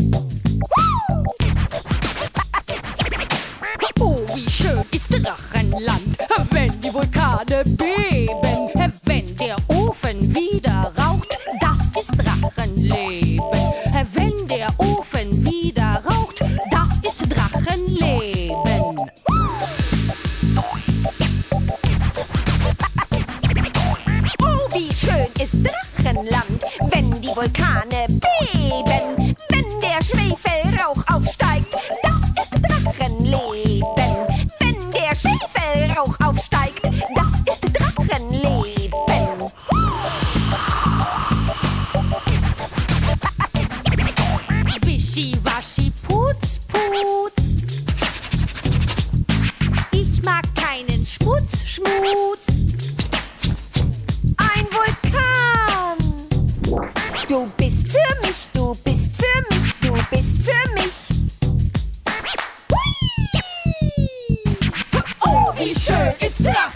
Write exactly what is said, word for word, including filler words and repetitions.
Oh, wie schön ist Drachenland, wenn die Vulkane beben, wenn der Ofen wieder raucht, das ist Drachenleben. Wenn der Ofen wieder raucht, das ist Drachenleben. Oh, wie schön ist Drachenland, wenn die Vulkane beben, wenn der Schwefelrauch aufsteigt, das ist Drachenleben. Wenn der Schwefelrauch aufsteigt, das ist Drachenleben. Wischiwaschi, putz, putz. Ich mag keinen Schmutz, Schmutz. Ein Vulkan. Du bist für mich, du bist für mich, du bist für mich. Oh, wie schön ist Drachenland.